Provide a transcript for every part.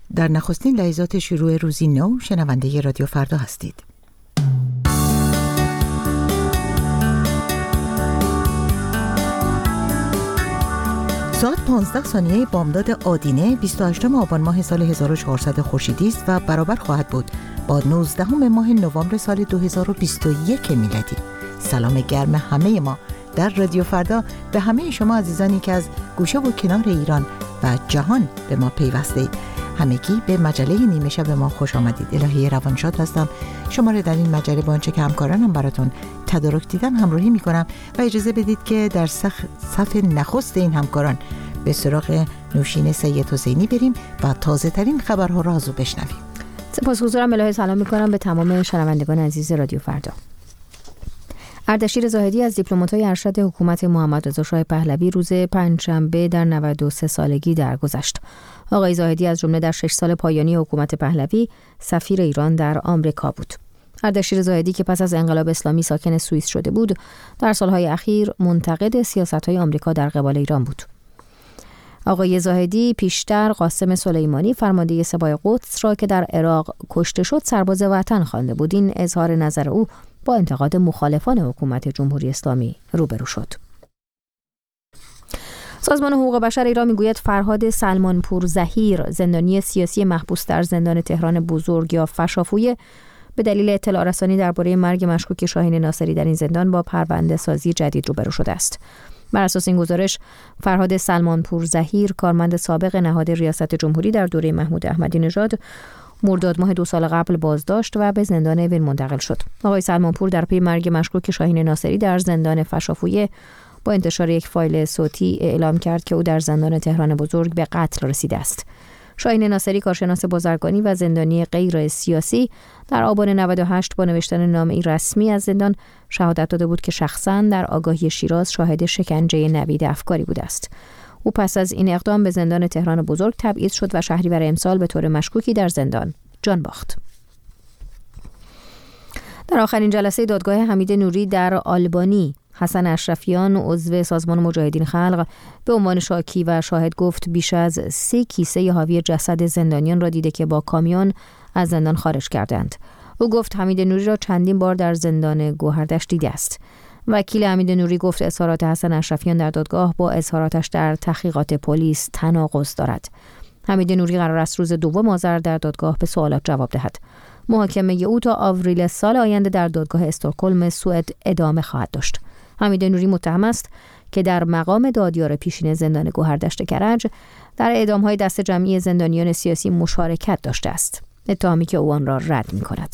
در نخستین لحظات شروع روزی نو شنونده رادیو فردا هستید. ساعت 15 ثانیه بامداد آدینه 28 آبان ماه سال 1400 خورشیدی است و برابر خواهد بود با 19 ماه نوامبر سال 2021 میلادی. سلام گرم همه ما در رادیو فردا به همه شما عزیزانی که از گوشه و کنار ایران و جهان به ما پیوسته اید. همگی به مجله نیمه شب ما خوش آمدید. الهی روانشاد هستم. شما را در این مجله با آنچه که همکارانم براتون تدارک دیدن همراهی میکنم و اجازه بدید که در صف نخست این همکاران به سراغ نوشین سید حسینی بریم و تازه ترین خبرها را از او بشنویم. سپاسگزارم. الهی سلام میکنم به تمام شنوندگان عزیز رادیو فردا. اردشیر زاهدی از دیپلمات‌های ارشد حکومت محمد رضا شاه پهلوی روز پنجشنبه در 93 سالگی درگذشت. آقای زاهدی از جمله در 6 سال پایانی حکومت پهلوی سفیر ایران در آمریکا بود. اردشیر زاهدی که پس از انقلاب اسلامی ساکن سوئیس شده بود، در سالهای اخیر منتقد سیاست‌های آمریکا در قبال ایران بود. آقای زاهدی پیشتر قاسم سلیمانی فرمانده سپاه قدس را که در عراق کشته شد سرباز وطن خوانده بود. این اظهار نظر او با انتقاد مخالفان حکومت جمهوری اسلامی روبرو شد. سازمان حقوق بشر ایران میگوید فرهاد سلمانپور ظهیر، زندانی سیاسی محبوس در زندان تهران بزرگ یا فشافویه، به دلیل اطلاع رسانی درباره مرگ مشکوک شاهین ناصری در این زندان با پرونده سازی جدید روبرو شده است. بر اساس این گزارش، فرهاد سلمانپور ظهیر، کارمند سابق نهاد ریاست جمهوری در دوره محمود احمدی نژاد، مرداد ماه 2 سال قبل بازداشت و به زندان اوین منتقل شد. آقای سلمانپور در پی مرگ مشکوک شاهین ناصری در زندان فشافویه با انتشار یک فایل صوتی اعلام کرد که او در زندان تهران بزرگ به قتل رسیده است. شاهین ناصری، کارشناس بازرگانی و زندانی غیر سیاسی، در آبان 98 با نوشتن نامه‌ای رسمی از زندان شهادت داده بود که شخصاً در آگاهی شیراز شاهد شکنجه نوید افکاری بوده است. او پس از این اقدام به زندان تهران بزرگ تبعید شد و شهریور امسال به طور مشکوکی در زندان جان باخت. در آخرین جلسه دادگاه حمید نوری در آلبانی، حسن اشرفیان، عضو سازمان مجاهدین خلق، به عنوان شاکی و شاهد گفت بیش از 3 کیسه حاوی جسد زندانیان را دیده که با کامیون از زندان خارج کردند. او گفت حمید نوری را چندین بار در زندان گوهردشت دیده است. وکیل حمید نوری گفت اظهارات حسن اشرفیان در دادگاه با اظهاراتش در تحقیقات پلیس تناقض دارد. حمید نوری قرار است روز 2 آذر در دادگاه به سوالات جواب دهد. محاکمه او تا آوریل سال آینده در دادگاه استکهلم سوئد ادامه خواهد داشت. حمید نوری متهم است که در مقام دادیار پیشین زندان گوهردشت کرج در اعدام‌های دست جمعی زندانیان سیاسی مشارکت داشته است. اتهامی که او آن را رد می‌کند.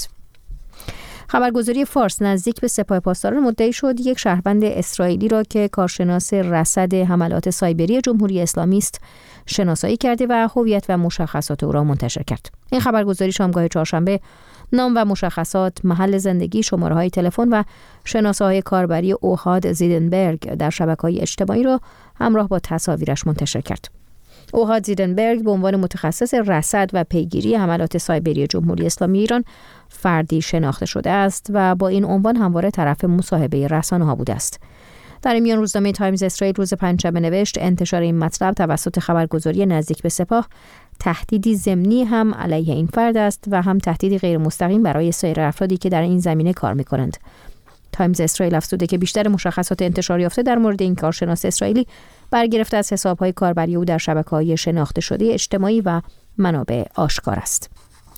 خبرگزاری فارس نزدیک به سپاه پاسداران مدعی شد یک شهروند اسرائیلی را که کارشناس رصد حملات سایبری جمهوری اسلامی است شناسایی کرده و هویت و مشخصات او را منتشر کرد. این خبرگزاری شامگاه چهارشنبه نام و مشخصات، محل زندگی، شماره‌های تلفن و شناسه‌های کاربری اوهاد زیدنبرگ در شبکه‌های اجتماعی را همراه با تصاویرش منتشر کرد. اوهاد زیدنبرگ به عنوان متخصص رصد و پیگیری حملات سایبری جمهوری اسلامی ایران فردی شناخته شده است و با این عنوان همواره طرف مصاحبه رسانه‌ها بوده است. در این میان روزنامه تایمز اسرائیل روز پنجشنبه نوشت انتشار این مطلب توسط خبرگزاری نزدیک به سپاه تهدیدی ضمنی هم علیه این فرد است و هم تهدیدی غیر مستقیم برای سایر افرادی که در این زمینه کار می‌کنند. تایمز اسرائیل افزوده که بیشتر مشخصات انتشار یافته در مورد این کارشناس اسرائیلی برگرفته از حساب‌های کاربری او در شبکه‌های شناخته شده اجتماعی و منابع آشکار است.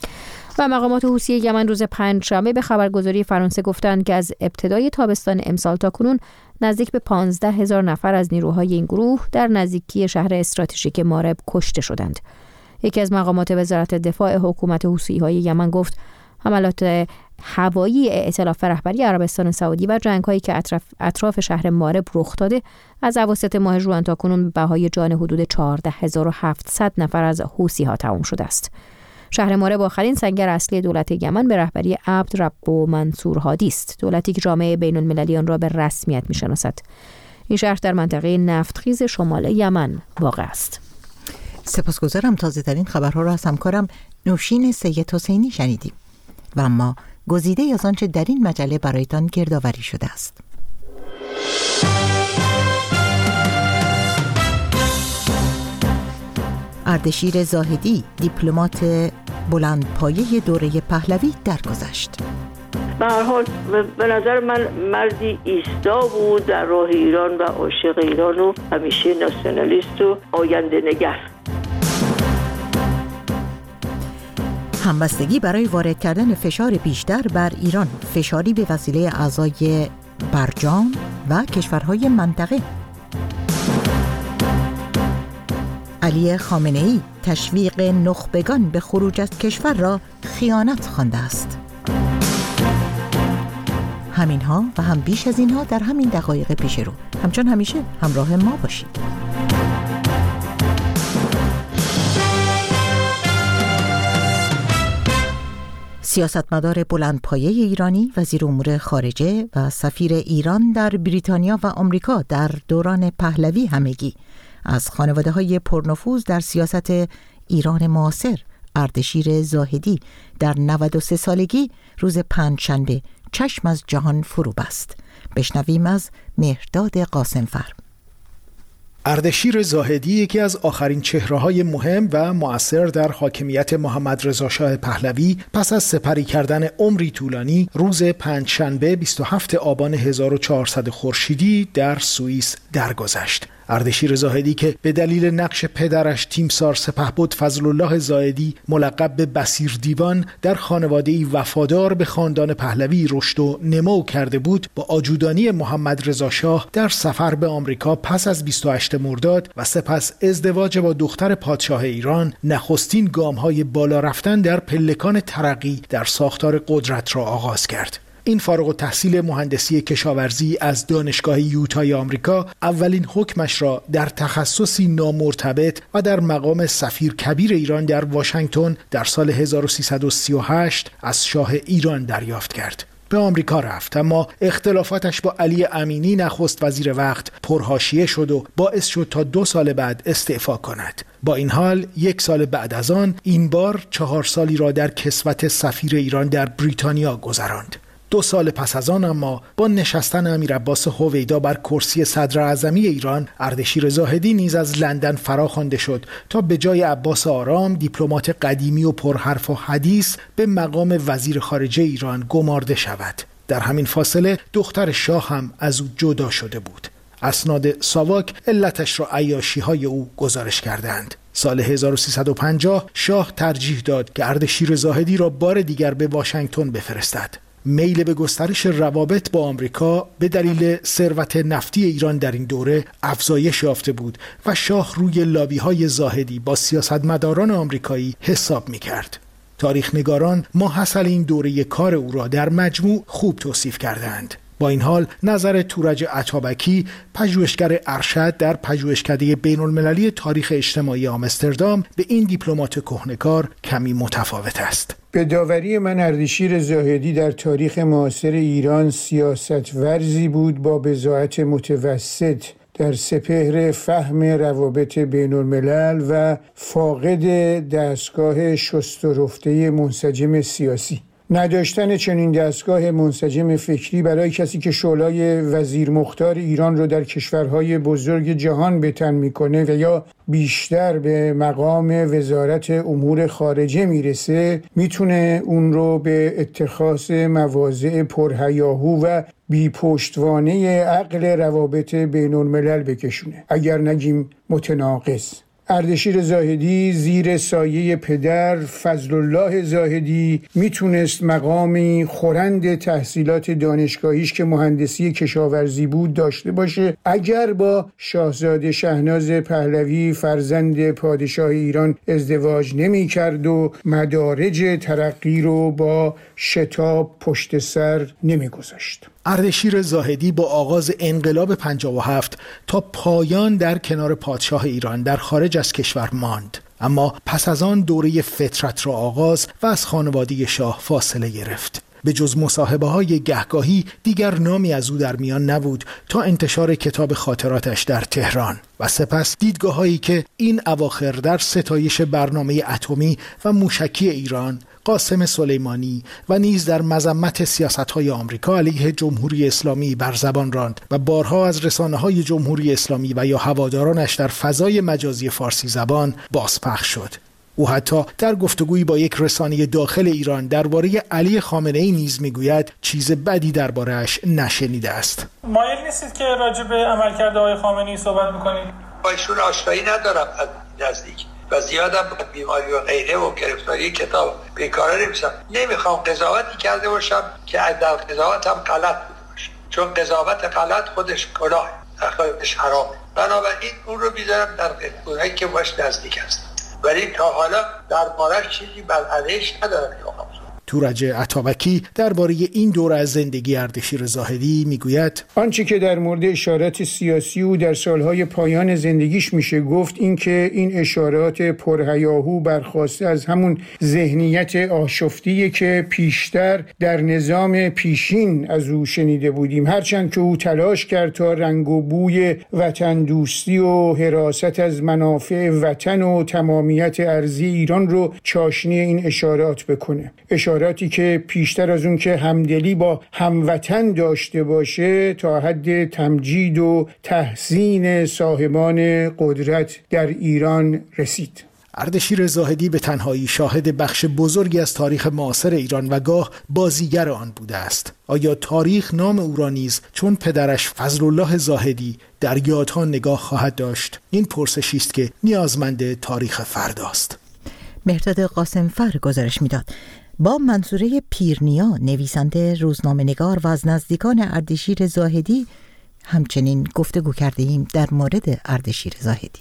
و مقامات حوثی یمن روز پنجشنبه به خبرگزاری فرانسه گفتند که از ابتدای تابستان امسال تا کنون نزدیک به 15,000 نفر از نیروهای این گروه در نزدیکی شهر استراتژیک مارب کشته شدند. یکی از مقامات وزارت دفاع حکومت حوثی‌های یمن گفت حملات هوایی ائتلاف رهبری عربستان سعودی و جنگ‌هایی که اطراف شهر مارب رخ داده از اواسط ماه ژوئن تا کنون به بهای جان حدود 14,700 نفر از حوثی‌ها تمام شده است. شهر مارب آخرین سنگر اصلی دولت یمن به رهبری عبد ربو منصور هادی است، دولتی که جامعه بین‌المللی آن را به رسمیت می‌شناسد. این شهر در منطقه نفتخیز شمال یمن واقع است. سپاسگزارم. تازه‌ترین خبرها را از همکارم نوشین سید حسینی شنیدیم و اما گزیده از آنچه در این مجله برایتان گردآوری شده است. اردشیر زاهدی دیپلمات بلندپایه دوره پهلوی درگذشت. به هر حال به نظر من مردی ایستا بود در راه ایران و عاشق ایران و همیشه ناسیونالیست و آینده نگر. همبستگی برای وارد کردن فشار بیشتر بر ایران، فشاری به وسیله اعضای برجام و کشورهای منطقه. علی خامنه‌ای تشویق نخبگان به خروج از کشور را خیانت خوانده است. همینها و هم بیش از اینها در همین دقایق پیش رو. همچون همیشه همراه ما باشید. سیاستمدار بلندپایه ایرانی، وزیر امور خارجه و سفیر ایران در بریتانیا و آمریکا در دوران پهلوی همگی، از خانواده‌های پرنفوذ در سیاست ایران معاصر، اردشیر زاهدی در 93 سالگی روز پنجشنبه چشم از جهان فرو بست. بشنویم از مهرداد قاسمفر. اردشیر زاهدی یکی از آخرین چهره‌های مهم و مؤثر در حاکمیت محمد رضا شاه پهلوی پس از سپری کردن عمری طولانی روز پنجشنبه 27 آبان 1400 خورشیدی در سوئیس درگذشت. اردشیر زاهدی که به دلیل نقش پدرش تیمسار سپهبد فضلالله زاهدی ملقب به بصیر دیوان در خانواده‌ای وفادار به خاندان پهلوی رشد و نمو کرده بود، با آجودانی محمد رضا شاه در سفر به آمریکا پس از 28 مرداد و سپس ازدواج با دختر پادشاه ایران نخستین گام‌های بالا رفتن در پلکان ترقی در ساختار قدرت را آغاز کرد. این فارغ التحصیل مهندسی کشاورزی از دانشگاه یوتای آمریکا اولین حکمش را در تخصصی نامرتبط و در مقام سفیر کبیر ایران در واشنگتن در سال 1338 از شاه ایران دریافت کرد. به آمریکا رفت، اما اختلافاتش با علی امینی نخست وزیر وقت پرحاشیه شد و باعث شد تا 2 سال بعد استعفا کند. با این حال 1 سال بعد از آن این بار 4 سالی را در کسوت سفیر ایران در بریتانیا گذراند. 2 سال پس از آن اما با نشستن امیر عباس هویدا بر کرسی صدر اعظمی ایران، اردشیر زاهدی نیز از لندن فراخوانده شد تا به جای عباس آرام، دیپلمات قدیمی و پرحرف و حدیث، به مقام وزیر خارجه ایران گمارده شود. در همین فاصله دختر شاه هم از او جدا شده بود. اسناد ساواک علتش را عیاشی‌های او گزارش کردند. سال 1350 شاه ترجیح داد که اردشیر زاهدی را بار دیگر به واشنگتن بفرستد. میل به گسترش روابط با آمریکا به دلیل ثروت نفتی ایران در این دوره افزایش یافته بود و شاه روی لابی‌های زاهدی با سیاستمداران آمریکایی حساب می‌کرد. تاریخ نگاران ماحصل این دوره کار او را در مجموع خوب توصیف کردند. با این حال نظر تورج عطابکی، پژوهشگر ارشد در پژوهشکده بین‌المللی تاریخ اجتماعی آمستردام، به این دیپلمات کهنه‌کار کمی متفاوت است. به داوری من اردشیر زاهدی در تاریخ معاصر ایران سیاست‌ورزی بود با بضاعت متوسط در سپهر فهم روابط بین الملل و فاقد دستگاه شست و رفته منسجم سیاسی. نداشتن چنین دستگاه منسجم فکری برای کسی که شعله‌ی وزیر مختار ایران رو در کشورهای بزرگ جهان به تن میکنه و یا بیشتر به مقام وزارت امور خارجه میرسه، میتونه اون رو به اتخاذ مواضع پرهیاهو و بی پشتوانه عقل روابط بین الملل بکشونه، اگر نگیم متناقض. اردشیر زاهدی زیر سایه پدر فضلالله زاهدی میتونست مقامی خورند تحصیلات دانشگاهیش که مهندسی کشاورزی بود داشته باشه اگر با شاهزاده شهناز پهلوی فرزند پادشاه ایران ازدواج نمی کرد و مدارج ترقی رو با شتاب پشت سر نمی گذاشت. اردشیر زاهدی با آغاز انقلاب 57 تا پایان در کنار پادشاه ایران در خارج از کشور ماند، اما پس از آن دوره فترت را آغاز و از خانواده شاه فاصله گرفت. به جز مصاحبه‌های گهگاهی دیگر نامی از او در میان نبود تا انتشار کتاب خاطراتش در تهران و سپس دیدگاه‌هایی که این اواخر در ستایش برنامه اتمی و موشکی ایران قاسم سلیمانی و نیز در مذمت سیاست‌های آمریکا علیه جمهوری اسلامی بر زبان راند و بارها از رسانه‌های جمهوری اسلامی و یا هوادارانش در فضای مجازی فارسی زبان بازپخش شد. او حتی در گفتگویی با یک رسانه داخل ایران درباره علی خامنه‌ای نیز میگوید چیز بدی درباره‌اش نشنیده است. مایل نیستید که راجع به عملکرد آقای خامنه‌ای صحبت بکنید؟ با ایشون آشنایی ندارم از نزدیک و زیادم بیماری و غیره و گرفتاری کتاب بیکاره نمیشم. نمیخوام قضاوتی کرده باشم که در قضاوتم غلط بوده باشه، چون قضاوت غلط خودش گناه، خودش حرامه. بنابراین اون رو بیذارم در اونایی که باش نزدیک هستن، ولی تا حالا درباره‌اش چیزی بر علیه‌اش ندارم. تورج عطابکی درباره این دوره از زندگی اردشیر زاهدی میگوید آنچه که در مورد اشارات سیاسی او در سالهای پایان زندگیش میشه گفت این که این اشارات پرهیاهو برخواسته از همون ذهنیت آشفتیه که پیشتر در نظام پیشین از او شنیده بودیم. هرچند که او تلاش کرد تا رنگ و بوی وطن دوستی و حراست از منافع وطن و تمامیت ارضی ایران رو چاشنی این اشارات بکنه، اشاراتی که پیشتر از اون که همدلی با هموطن داشته باشه تا حد تمجید و تحسین صاحبان قدرت در ایران رسید. اردشیر زاهدی به تنهایی شاهد بخش بزرگی از تاریخ معاصر ایران و گاه بازیگر آن بوده است. آیا تاریخ نام او را نیز چون پدرش فضلالله زاهدی در یادها نگاه خواهد داشت؟ این پرسشی است که نیازمند تاریخ فرداست. مهرداد قاسمفر گزارش میداد. با منصوره پیرنیا، نویسنده، روزنامه‌نگار و از نزدیکان اردشیر زاهدی همچنین گفتگو کردیم در مورد اردشیر زاهدی.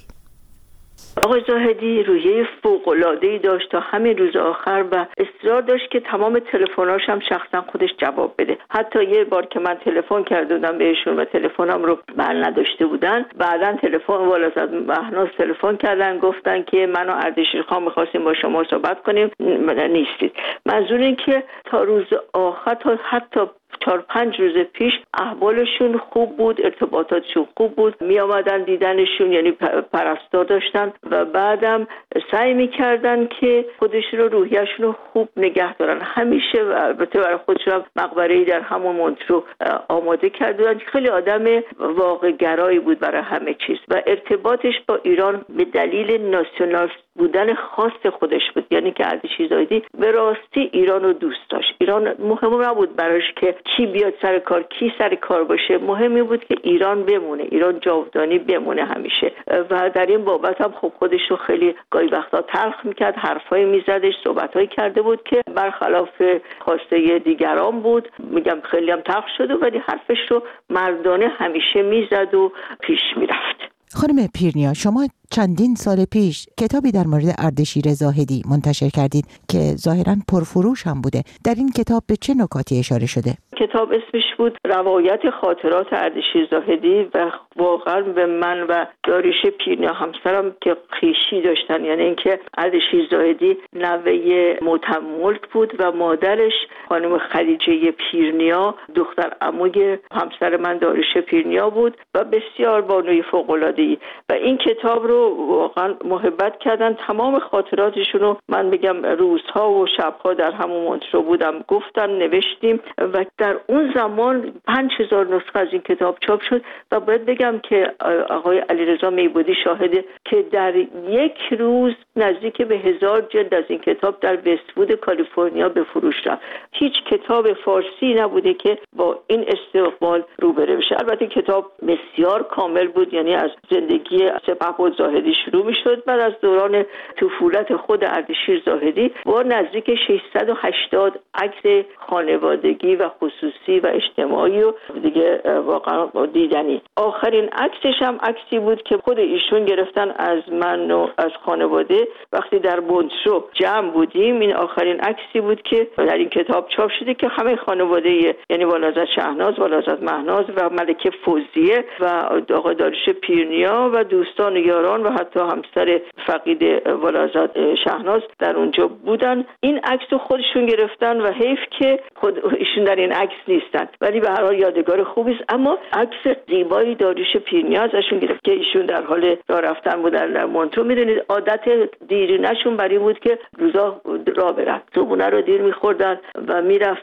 آقای زاهدی روحیه فوق‌العاده‌ای داشت تا همین روز آخر و اصرار داشت که تمام تلفن‌هاش هم شخصا خودش جواب بده. حتی یه بار که من تلفن کرده بودم بهشون و تلفنم رو بر نداشته بودن، بعداً تلفن ولایت مهناز تلفن کردن، گفتن که من و اردشیر خان می‌خواستیم با شما صحبت کنیم، نیستید. منظور این که تا روز آخر، تا حتی 4-5 روز پیش احوالشون خوب بود، ارتباطاتشون خوب بود، می آمدن دیدنشون، یعنی پرستار داشتن و بعدم سعی میکردن که خودشون رو، روحیه‌شون رو خوب نگه دارن. همیشه و البته برای خودشون مقبره‌ای در همون مونترو آماده کردن. خیلی آدم واقع گرایی بود برای همه چیز و ارتباطش با ایران به دلیل ناسیونال بودن خاص خودش بود، یعنی که اردشیر زاهدی به راستی ایران رو دوست داشت. ایران مهم نبود براش که کی بیاد سر کار، کی سر کار باشه، مهمی بود که ایران بمونه، ایران جاودانی بمونه همیشه. و در این بابت هم خب خودش رو خیلی گاهی وقتا تلخ میکرد، حرفایی میزدش، صحبتایی کرده بود که برخلاف خواسته دیگران بود. میگم خیلی هم تلخ شده ولی حرفش رو مردانه همیشه میزد و پیش میرفت. خانم پیرنیا، شما چندین سال پیش کتابی در مورد اردشیر زاهدی منتشر کردید که ظاهراً پرفروش هم بوده. در این کتاب به چه نکاتی اشاره شده؟ کتاب اسمش بود روایت خاطرات اردشیر زاهدی و واقعا به من و داریوش پیرنیا همسرم که خویشی داشتن، یعنی اینکه اردشیر زاهدی نوه متملک بود و مادرش خانم خدیجه پیرنیا دختر عموی همسر من داریوش پیرنیا بود و بسیار بانوی فوق‌العاده‌ای و این کتاب رو واقعا محبت کردن. تمام خاطراتشون رو من میگم روزها و شبها در همون مونترو بودم گفتم، نوشتیم و در اون زمان 5000 نسخه از این کتاب چاپ شد و باید بگم که آقای علیرضا میبودی شاهده که در یک روز نزدیک به 1000 جلد از این کتاب در وست‌وود کالیفرنیا به فروش رفت. هیچ کتاب فارسی نبوده که با این استقبال روبرو بشه. البته کتاب بسیار کامل بود، یعنی از زندگی سپهبد زاهدی شروع می‌شد، بعد از دوران طفولت خود اردشیر زاهدی با نزدیک 680 عکس خانوادگی و خصوصی و اجتماعی و دیگه واقعا دیدنی. آخرین عکسش هم عکسی بود که خود ایشون گرفتن از من و از خانواده وقتی در مونترو جمع بودیم. این آخرین عکسی بود که در این کتاب چاپ شده که همه خانواده، یعنی والازد شهناز، والازد مهناز و ملکه فوزیه و آقای داریوش پیرنیا و دوستان و یاران و حتی همسر فقید والازد شهناز در اونجا بودن. این عکس رو خودشون گرفتن و حیف که خود ایشون در این عکس نیستن، ولی به هر حال یادگار خوبی است. اما عکس زیبایی داریوش پیرنیا ازشون گرفت که ایشون در حال راه رفتن بودن در مونترو. میدونید عادت دیرینه‌شون برای بود که روزا راه برن. صبحونه رو دیر میخوردن و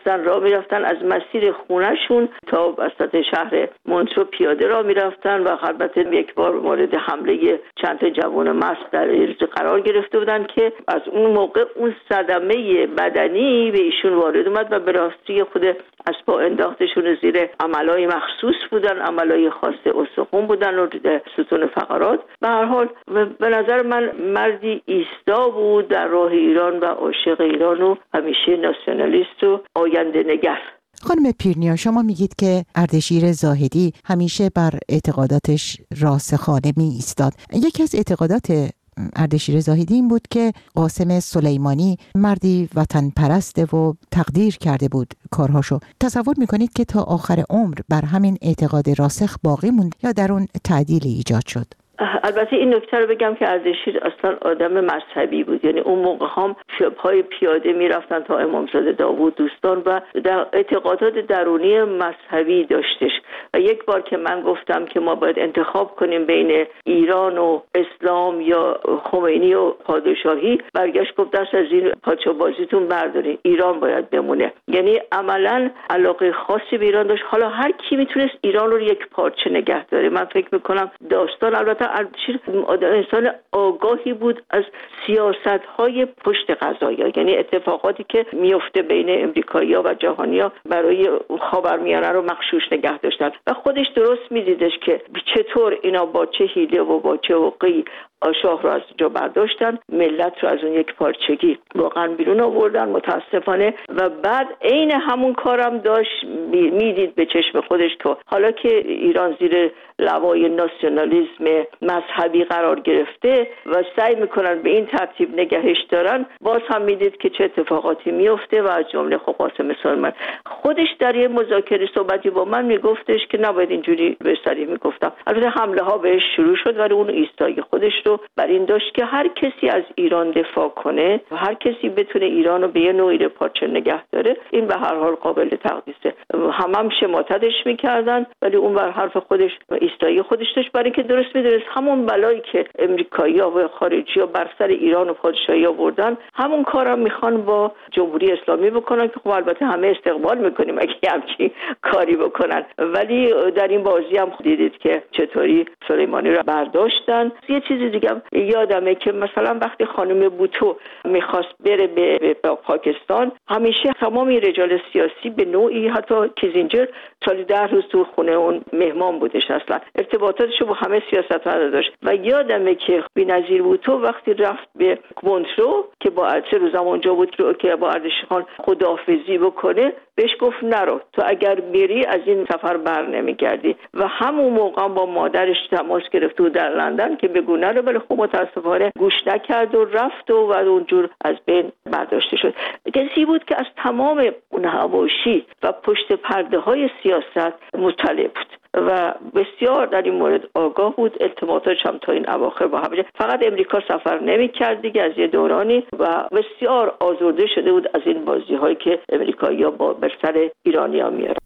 میرفتن از مسیر خونهشون تا وسط شهر مونترو پیاده راه میرفتن و البته یک بار مورد حمله چند تا جوان مست در قرار گرفته بودن که از اون موقع اون صدمه بدنی به ایشون وارد اومد و به راستی خود از پا انداختشون زیر عملای مخصوص بودن، عملای خاص استخوان بودن و ستون فقرات. به هر حال به نظر من مردی ایستا بود در راه ایران و عاشق ایران و همیشه ناسیونالیست و آینده نگر. خانم پیرنیا، شما میگید که اردشیر زاهدی همیشه بر اعتقاداتش راسخانه می ایستاد. یکی از اعتقادات اردشیر زاهدی این بود که قاسم سلیمانی مردی وطن پرسته و تقدیر کرده بود کارهاشو. تصور میکنید که تا آخر عمر بر همین اعتقاد راسخ باقی موند یا در اون تعدیلی ایجاد شد؟ البته این نکته رو بگم که اردشیر اصلا آدم مذهبی بود، یعنی اون موقع هم شب‌های پیاده میرفتن تا امامزاده داوود دوستان و در اعتقادات درونی مذهبی داشتش. و یک بار که من گفتم که ما باید انتخاب کنیم بین ایران و اسلام یا خمینی و پادشاهی، برگشت گفت دست از این پادشاه بازیتون بردارین، ایران باید بمونه. یعنی عملاً علاقه خاصی به ایران داشت. حالا هر کی میتونست ایران رو یک پارچه نگه داره. من فکر میکنم داستان البته اردشیر انسان آگاهی بود از سیاست‌های پشت قضایا، یعنی اتفاقاتی که میفته بین امریکایی‌ها و جهانی‌ها برای خاورمیانه رو مغشوش نگه داشتن و خودش درست می‌دیدش که چطور اینا با چه حیله و با چه حقی شاه رو از جا برداشتن، ملت رو از اون یک پارچگی واقعا بیرون آوردن متاسفانه. و بعد عین همون کارم داشت میدید به چشم خودش که حالا که ایران زیر لوای ناسیونالیسم مذهبی قرار گرفته و سعی میکنن به این ترتیب نگهش دارن، باز هم میدید که چه اتفاقاتی میفته. و از جمله قاسم سلیمانی خودش در یه مذاکره صحبتی با من میگفتش که نباید اینجوری به صریح میگفتم. البته حمله ها بهش شروع شد ولی اون ایستایی خودش رو بر این داشت که هر کسی از ایران دفاع کنه و هر کسی بتونه ایران رو به یه نوعی پارچه نگه داره، این به هر حال قابل تقدیسه. هم شماتتش میکردن ولی اون بر حرف خودش و ایستایی خودش داشت، برای اینکه درست میدونست همون بلایی که امریکایی‌ها و خارجی‌ها بر سر ایران و پادشاهی آوردن، همون کارم میخوان با جمهوری اسلامی بکنن که خب البته همه استقبال میکنیم اگه همچین کاری بکنن. ولی در این بازی هم دیدید که چطوری سلیمانی رو برداشتن. یه چیز دیگه یادمه که مثلا وقتی خانم بوتو میخواست بره به پاکستان، همیشه تمام رجال سیاسی به نوعی، حتی کیزینجر سالی 10 روز تو خونه اون مهمان بودش، اصلا ارتباطاتشو با همه سیاستمدارا داشت. و یادمه که بی‌نظیر بوتو وقتی رفت به مونترو که با ارچه روز اونجا بود که با اردشیر خداحافظی بکنه، بهش گفت نرو، تو اگر بری از این سفر بر نمیگردی. و همون موقع با مادرش تماس گرفت و در لندن که بگو نرو، ولی خب متاسفانه گوش نکرد و رفت و اونجور از بین برداشته شد. کسی بود که از تمام اون حواشی و پشت پرده های سیاست مطلع بود و بسیار در این مورد آگاه بود. التماساتش هم تا این اواخر با هم، فقط امریکا سفر نمی‌کرد دیگه از یه دورانی، و بسیار آزرده شده بود از این بازی‌هایی که امریکایی‌ها بر سر ایرانی‌ها میارن.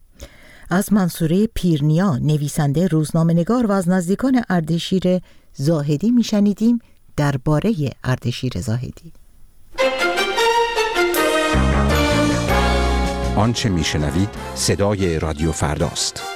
از منصوره پیرنیا، نویسنده روزنامه‌نگار و از نزدیکان اردشیر زاهدی میشنیدیم درباره اردشیر زاهدی. آنچه میشنوید صدای رادیو فرداست.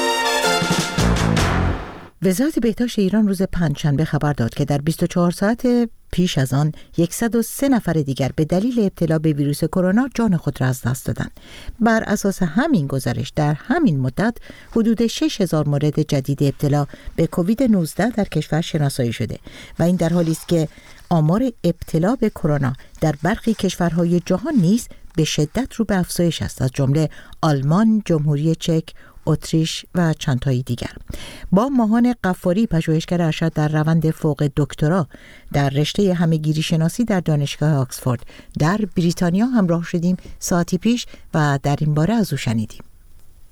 وزارت بهداشت ایران روز پنجشنبه خبر داد که در 24 ساعت پیش از آن 103 نفر دیگر به دلیل ابتلا به ویروس کرونا جان خود را از دست دادند. بر اساس همین گزارش در همین مدت حدود 6000 مورد جدید ابتلا به کووید 19 در کشور شناسایی شده و این در حالی است که آمار ابتلا به کرونا در برخی کشورهای جهان نیز به شدت رو به افزایش است، از جمله آلمان، جمهوری چک، اتریش و چند تایی دیگر. با ماهان غفاری، پژوهشگر ارشد در روند فوق دکترا در رشته همه‌گیری شناسی در دانشگاه آکسفورد در بریتانیا همراه شدیم ساعتی پیش و در این باره از او شنیدیم.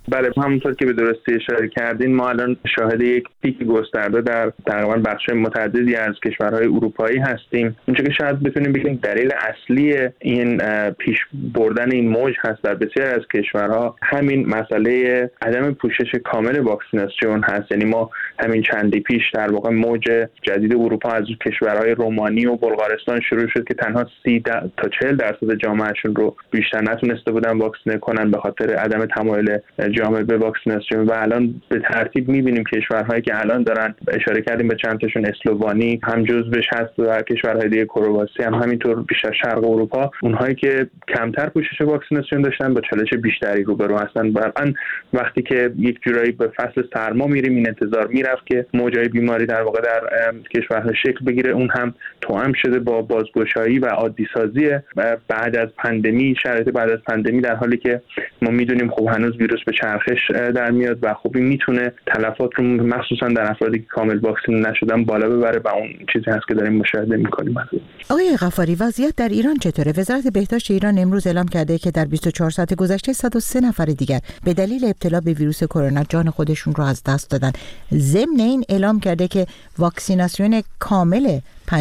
بله، همونطور که به درستی اشاره کردین ما الان شاهد یک پیک گسترده در تقریبا بخش‌های متعددی از کشورهای اروپایی هستیم. اونچه که شاید بتونیم بگیم دلیل اصلی این پیش بردن این موج هست در بسیاری از کشورها همین مسئله عدم پوشش کامل واکسیناسیون هست. یعنی ما همین چندی پیش در واقع موج جدید اروپا از کشورهای رومانی و بلغارستان شروع شد که تنها 30 تا 40% جامعهشون رو بیشتر نتونسته بودن واکسینه کنن به خاطر عدم تمایل جامعه به واکسیناسیون. و الان به ترتیب می‌بینیم کشورهایی که الان دارن اشاره کردیم به چند تاشون، اسلوونی هم جزوش هست و کشورهای دیگه کرواسی هم همینطور، بیشتر شرق اروپا، اونهایی که کمتر پوشش واکسیناسیون داشتن با چالش بیشتری روبرو هستن. واقعا وقتی که یک جورایی به فصل سرما میریم این انتظار میرفت که موجای بیماری در واقع در کشورها شکل بگیره. اون هم توأم شده با بازگشایی و عادی سازی بعد از پاندمی، شرایط بعد از پاندمی، در حالی که ما میدونیم خب هنوز ویروس به چرخش در میاد و خب این میتونه تلفات رو مخصوصا در افرادی که کامل واکسینه نشدن بالا ببره و اون چیزی هست که داریم مشاهده میکنیم. آقای غفاری، وضعیت در ایران چطوره؟ وزارت بهداشت ایران امروز اعلام کرده که در 24 ساعت گذشته 103 نفر دیگر به دلیل ابتلا به ویروس کرونا جان خودشون رو از دست دادن. ضمن این اعلام کرده که واکسیناسیون کامل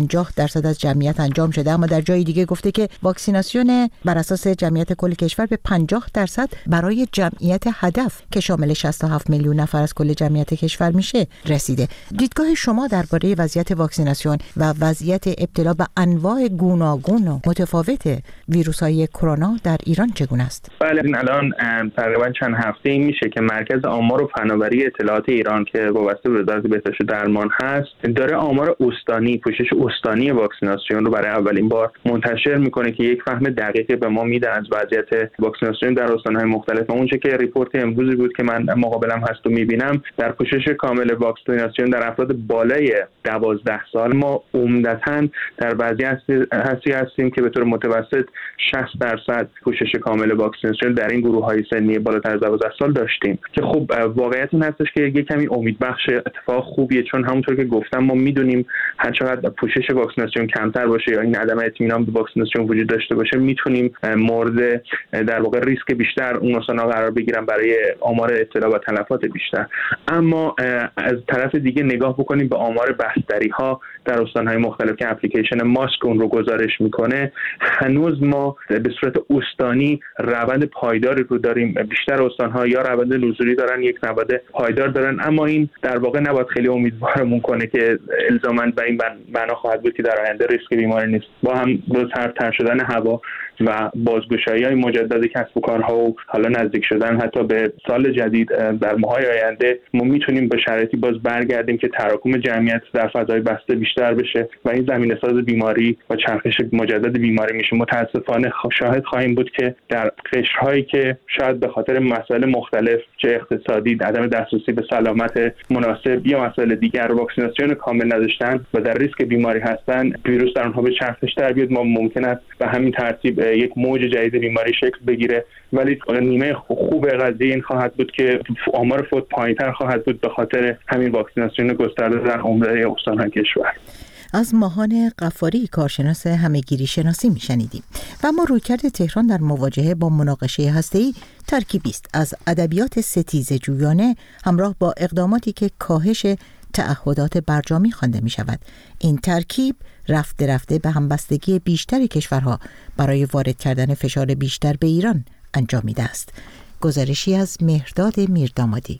50% از جمعیت انجام شده، اما در جای دیگه گفته که واکسیناسیون بر اساس جمعیت کل کشور به 50% برای جمعیت هدف که شامل 67 میلیون نفر از کل جمعیت کشور میشه رسیده. دیدگاه شما درباره وضعیت واکسیناسیون و وضعیت ابتلا به انواع گوناگون و متفاوت ویروس‌های کرونا در ایران چگونه است؟ بله، الان تقریبا چند هفته میشه که مرکز آمار و فناوری اطلاعات ایران که وابسته به وزارت بهداشت و درمان هست داره آمار استانی، پوشش استانی واکسیناسیون رو برای اولین بار منتشر میکنه که یک فهم دقیقی به ما میده از وضعیت واکسیناسیون در استان‌های مختلف. اونچه که ریپورت امروزی بود که من مقابلم هست و میبینم، در پوشش کامل واکسیناسیون در افراد بالای 12 سال ما عمدتاً در وضعیتی هستیم که به طور متوسط 60% پوشش کامل واکسیناسیون در این گروه‌های سنی بالاتر از 12 سال داشتیم که خب واقعیت این هستش که یک کمی امیدبخش، اتفاق خوبیه، چون همونطور که گفتم ما میدونیم هر چقدر پوشش واکسیناسیون کمتر باشه یا این عدم اطمینان به واکسیناسیون وجود داشته باشه میتونیم مورد در واقع ریسک بیشتر اون استان‌ها قرار بگیرن برای آمار ابتلا و تلفات بیشتر. اما از طرف دیگه نگاه بکنیم به آمار بستری‌ها در استان‌های مختلف که اپلیکیشن ماسک اون رو گزارش میکنه، هنوز ما به صورت استانی روند پایداری رو داریم. بیشتر استان‌ها یا روند نزولی دارن، یک روند پایدار دارن، اما این در واقع نباید خیلی امیدوارمون کنه که الزاماً به این معنا خواهد بود که در آینده ریسک بیماری نیست. با هم تر شدن هوا و بازگشایی‌های مجدد کسب و کارها و حالا نزدیک شدن حتی به سال جدید در ماه‌های آینده ما میتونیم به شرایطی باز برگردیم که تراکم جمعیت در فضای بسته بیشتر بشه و این زمینه‌ساز بیماری و چرخش مجدد بیماری میشه. متاسفانه شاهد خواهیم بود که در قشرهایی که شاید به خاطر مسائل مختلف، چه اقتصادی، عدم دسترسی به سلامت مناسب یا مسائل دیگر، واکسیناسیون کامل نداشتن و در ریسک بیماری هستن، ویروس در اونها به چرخش در بیاد. ما ممکن است به همین ترتیب یک موج جدید بیماری شکل بگیره، ولی نیمه خوب قضیه این خواهد بود که آمار فوت پایین‌تر خواهد بود به خاطر همین واکسیناسیون گسترده در عمده استان‌های کشور. از ماهان غفاری، کارشناس همه‌گیری شناسی میشنیدیم و ما رویکرد تهران در مواجهه با مناقشه هسته‌ای ترکیبی است از ادبیات ستیزه جویانه همراه با اقداماتی که کاهش تعهدات برجامی خوانده می شود. این ترکیب رفته رفته به همبستگی بیشتر کشورها برای وارد کردن فشار بیشتر به ایران انجامیده است. گزارشی از مهرداد میردامادی.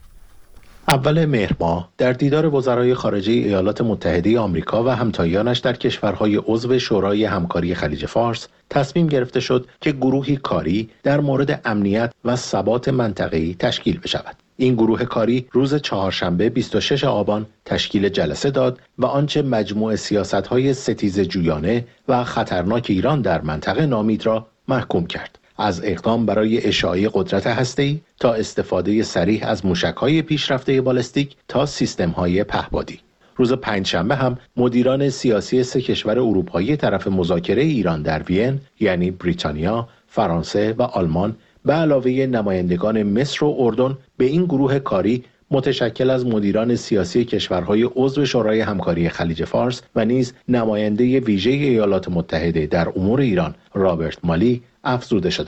اول مهر ماه در دیدار وزرای خارجه ایالات متحده آمریکا و همتایانش در کشورهای عضو شورای همکاری خلیج فارس تصمیم گرفته شد که گروهی کاری در مورد امنیت و ثبات منطقه‌ای تشکیل بشود. این گروه کاری روز چهارشنبه 26 آبان تشکیل جلسه داد و آنچه مجموع سیاست‌های ستیزه جویانه و خطرناک ایران در منطقه نامید را محکوم کرد. از اقدام برای اشاعه قدرت هسته‌ای تا استفاده صریح از موشک‌های پیشرفته بالستیک تا سیستم‌های پهپادی. روز پنجشنبه هم مدیران سیاسی 3 کشور اروپایی طرف مذاکره ایران در وین، یعنی بریتانیا، فرانسه و آلمان، به علاوه نمایندگان مصر و اردن به این گروه کاری متشکل از مدیران سیاسی کشورهای عضو شورای همکاری خلیج فارس و نیز نماینده ویژه ایالات متحده در امور ایران رابرت مالی افزوده شدند.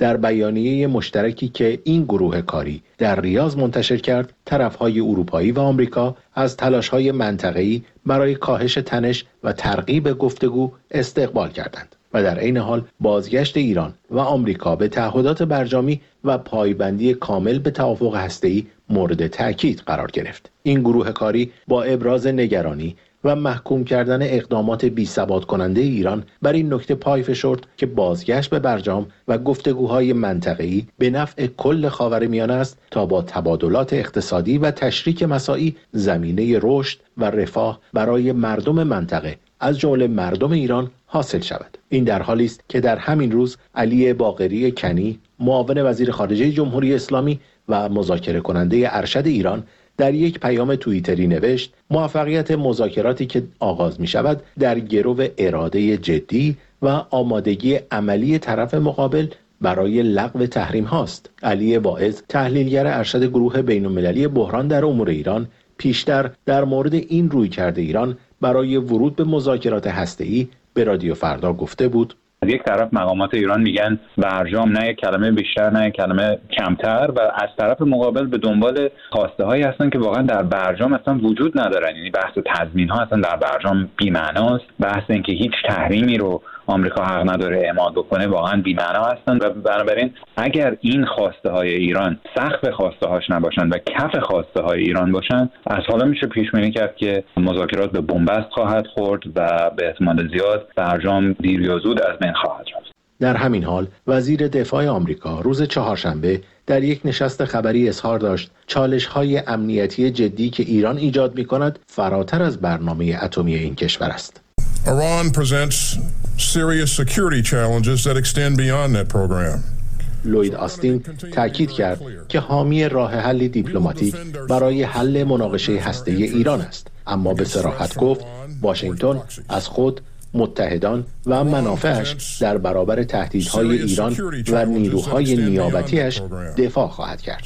در بیانیه مشترکی که این گروه کاری در ریاض منتشر کرد، طرفهای اروپایی و آمریکا از تلاش‌های منطقه‌ای برای کاهش تنش و ترغیب گفتگو استقبال کردند و در عین حال بازگشت ایران و آمریکا به تعهدات برجامی و پایبندی کامل به توافق هسته‌ای مورد تأکید قرار گرفت. این گروه کاری با ابراز نگرانی و محکوم کردن اقدامات بی‌ثبات کننده ایران بر این نکته پای فشرد که بازگشت به برجام و گفتگوهای منطقه‌ای به نفع کل خاورمیانه است تا با تبادلات اقتصادی و تشریک مساعی زمینه رشد و رفاه برای مردم منطقه از جمله مردم ایران حاصل شود. این در حالی است که در همین روز علی باقری کنی، معاون وزیر خارجه جمهوری اسلامی و مذاکره کننده ارشد ایران، در یک پیام توییتری نوشت: موفقیت مذاکراتی که آغاز می شود در گرو اراده جدی و آمادگی عملی طرف مقابل برای لغو تحریم هاست. علی واعظ، تحلیلگر ارشد گروه بین‌المللی بحران در امور ایران، پیشتر در مورد این رویکرد ایران برای ورود به مذاکرات هسته‌ای به رادیو فردا گفته بود: از یک طرف مقامات ایران میگن برجام نه یک کلمه بیشتر نه یک کلمه کمتر، و از طرف مقابل به دنبال خواسته هایی هستن که واقعا در برجام اصلا وجود ندارن. یعنی بحث تضمین ها اصلا در برجام بی‌معناست. بحث اینکه هیچ تحریمی رو آمریکا حق نداره اعمال بکنه واقعا بی‌معنا هستن و بنابراین اگر این خواسته های ایران سقف خواسته هاش نباشن و کف خواسته های ایران باشن، از حالا میشه پیش بینی کرد که مذاکرات به بنبست خواهد خورد و به احتمال زیاد برجام دیر یا زود از بین خواهد رفت. در همین حال وزیر دفاع آمریکا روز چهارشنبه در یک نشست خبری اظهار داشت چالش‌های امنیتی جدی که ایران ایجاد می‌کند فراتر از برنامه اتمی این کشور است. Iran presents serious security challenges that extend beyond that program. لوید آستین تأکید کرد که حامی راه حل دیپلماتیک برای حل مناقشه هسته‌ای ایران است، اما به صراحت گفت واشنگتن از خود، متحدان و منافعش در برابر تهدیدهای ایران و نیروهای نیابتیش دفاع خواهد کرد.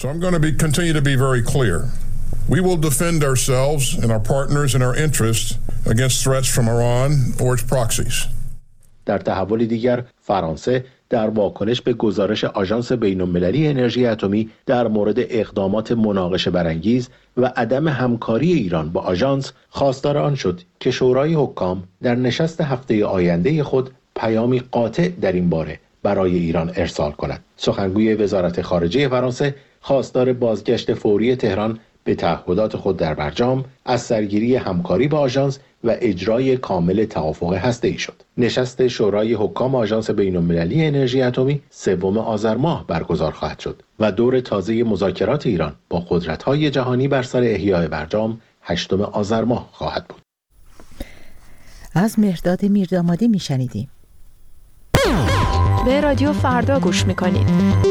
We will defend ourselves and our partners and our interests against threats from Iran or its proxies. در تحول دیگر، فرانسه در واکنش به گزارش آژانس بین‌المللی انرژی اتمی در مورد اقدامات مناقشه برانگیز و عدم همکاری ایران با آژانس خواستار آن شد که شورای حکام در نشست هفته آینده خود پیامی قاطع در این باره برای ایران ارسال کند. سخنگوی وزارت خارجه فرانسه خواستار بازگشت فوری تهران به تعهدات خود در برجام، از سرگیری همکاری با آژانس و اجرای کامل توافق هسته‌ای شد. نشست شورای حکام آژانس بین‌المللی انرژی اتمی 3 آذر ماه برگزار خواهد شد و دور تازه مذاکرات ایران با قدرت‌های جهانی بر سر احیای برجام 8 آذر ماه خواهد بود. از مهرداد میردامادی میشنیدیم. به رادیو فردا گوش میکنید.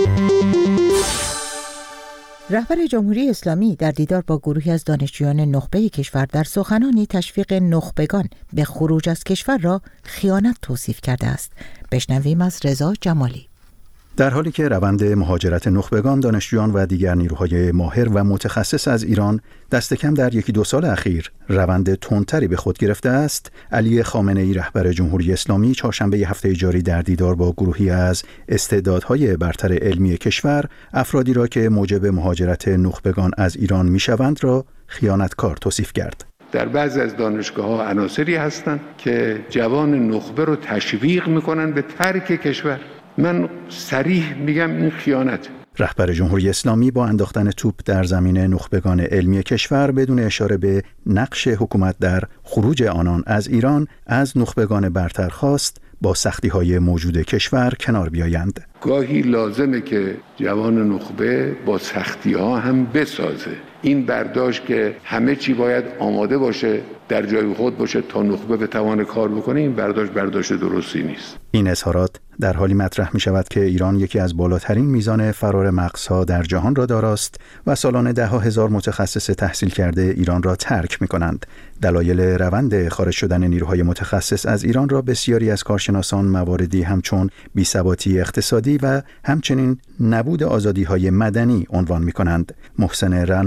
رهبر جمهوری اسلامی در دیدار با گروهی از دانشجویان نخبه کشور در سخنانی تشویق نخبگان به خروج از کشور را خیانت توصیف کرده است. بشنویم از رضا جمالی. در حالی که روند مهاجرت نخبگان، دانشجویان و دیگر نیروهای ماهر و متخصص از ایران دست کم در 1-2 سال اخیر روند تندتری به خود گرفته است، علی خامنه‌ای رهبر جمهوری اسلامی چهارشنبه هفته جاری در دیدار با گروهی از استعدادهای برتر علمی کشور، افرادی را که موجب مهاجرت نخبگان از ایران میشوند را خیانتکار توصیف کرد. در بعضی از دانشگاه‌ها عناصری هستند که جوان نخبه رو تشویق می‌کنند به ترک کشور. من صریح میگم این خیانت. رهبر جمهوری اسلامی با انداختن توپ در زمین نخبگان علمی کشور بدون اشاره به نقش حکومت در خروج آنان از ایران از نخبگان برتر خواست با سختی‌های موجود کشور کنار بیایند. گاهی لازمه که جوان نخبه با سختی‌ها هم بسازه. این برداشت که همه چی باید آماده باشه، در جای خود باشه تا نخبه بتوانه کار بکنه، این برداشت درستی نیست. این اظهارات در حالی مطرح می شود که ایران یکی از بالاترین میزان فرار مغزها در جهان را داراست و سالانه 10,000 متخصص تحصیل کرده ایران را ترک می کنند. دلایل روند خارج شدن نیروهای متخصص از ایران را بسیاری از کارشناسان مواردی همچون بی‌ثباتی اقتصادی و همچنین نبود آزادی‌های مدنی عنوان می کنند. محسن رعنانی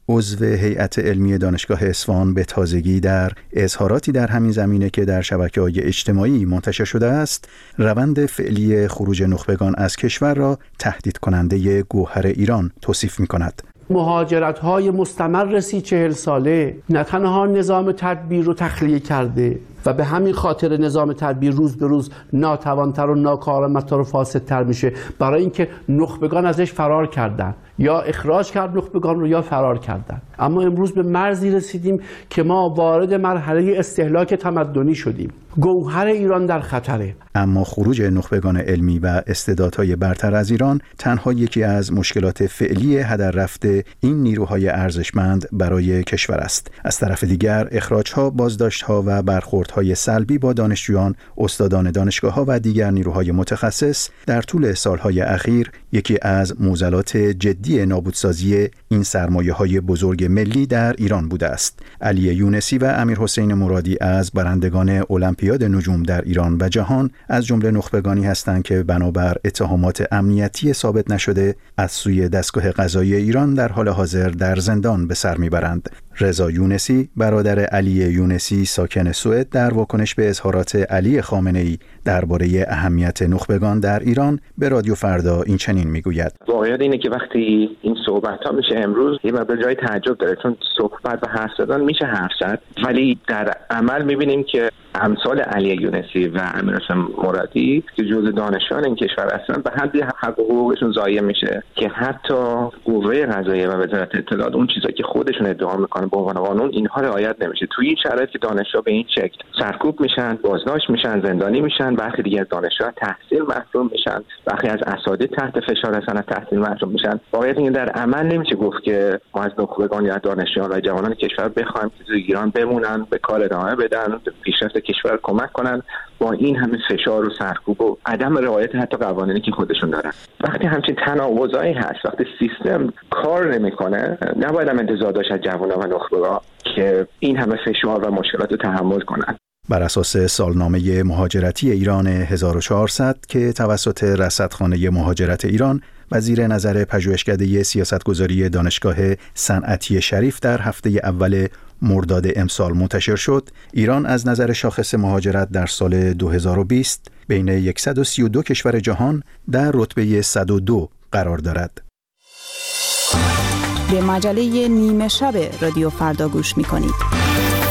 عضو هیئت علمی دانشگاه اصفهان به تازگی در اظهاراتی در همین زمینه که در شبکه‌های اجتماعی منتشر شده است، روند فعلی خروج نخبگان از کشور را تهدید کننده گوهر ایران توصیف می‌کند. مهاجرت‌های مستمر 30-40 ساله نه تنها نظام تدبیر رو تخلیه کرده و به همین خاطر نظام تدبیر روز به روز ناتوانتر و ناکارآمدتر و فاسدتر میشه، برای اینکه نخبگان ازش فرار کردن، یا اخراج کرد نخبگان رو یا فرار کردن. اما امروز به مرزی رسیدیم که ما وارد مرحله استهلاک تمدنی شدیم. گوهر ایران در خطره. اما خروج نخبگان علمی و استعدادهای برتر از ایران تنها یکی از مشکلات فعلی هدر رفته این نیروهای ارزشمند برای کشور است. از طرف دیگر اخراج‌ها، بازداشت‌ها و برخوردهای سلبی با دانشجویان، استادان دانشگاه‌ها و دیگر نیروهای متخصص در طول سالهای اخیر یکی از معضلات جدی نابودسازی این سرمایه‌های بزرگ ملی در ایران بوده است. علی یونسی و امیرحسین مرادی از برندگان المپیاد نجوم در ایران و جهان از جمله نخبگانی هستند که بنابر اتهامات امنیتی ثابت نشده از سوی دستگاه قضایی ایران در حال حاضر در زندان به سر میبرند. رضا یونسی برادر علی یونسی ساکن سوئد در واکنش به اظهارات علی خامنه‌ای درباره اهمیت نخبگان در ایران به رادیو فردا این چنین میگوید: واقعیت اینه که وقتی این صحبت‌ها میشه امروز یه مقدار جای تعجب داره، چون صحبت و حرف زدن میشه حرف زد، ولی در عمل میبینیم که امثال علی یونسی و امیرحسین مرادی که جزو دانشجویان این کشور هستن به حدی حق و حقوقشون ضایع میشه که حتی قوه قضاییه و وزارت اطلاعات اون چیزایی که خودشون ادعا میکنن به عنوان قانون اینها رعایت نمیشه. توی این شرایط که دانشجو به این شکل سرکوب میشن، بازداشت میشن، زندانی میشن، برخی دیگه دانشجو تحصیل محروم میشن، برخی از اساتید تحت فشار هستن، تحصیل محروم میشن. واقعیت اینه در عمل نمیشه گفت که ما از نخبگان یا دانشجویان و جوانان کشور بخوایم که توی ایران بمونن، به کار ادامه بدن، به پیشرفت کشور کمک کنن با این همه فشار و سرکوب و عدم رعایت حتی قوانینی که خودشون دارن. وقتی همچین تناقضایی هست، وقتی سیستم کار نمیکنه، نباید هم انتظار داشت از جوانان و نخبگان که این همه فشار و مشکلات رو تحمل کنن. بر اساس سالنامه مهاجرتی ایران 1400 که توسط رصدخانه مهاجرت ایران و زیر نظر پژوهشکده سیاستگذاری دانشگاه صنعتی شریف در هفته اول مرداد امسال منتشر شد، ایران از نظر شاخص مهاجرت در سال 2020 بین 132 کشور جهان در رتبه 102 قرار دارد. به مجله نیمه شب رادیو فردا گوش می‌کنید.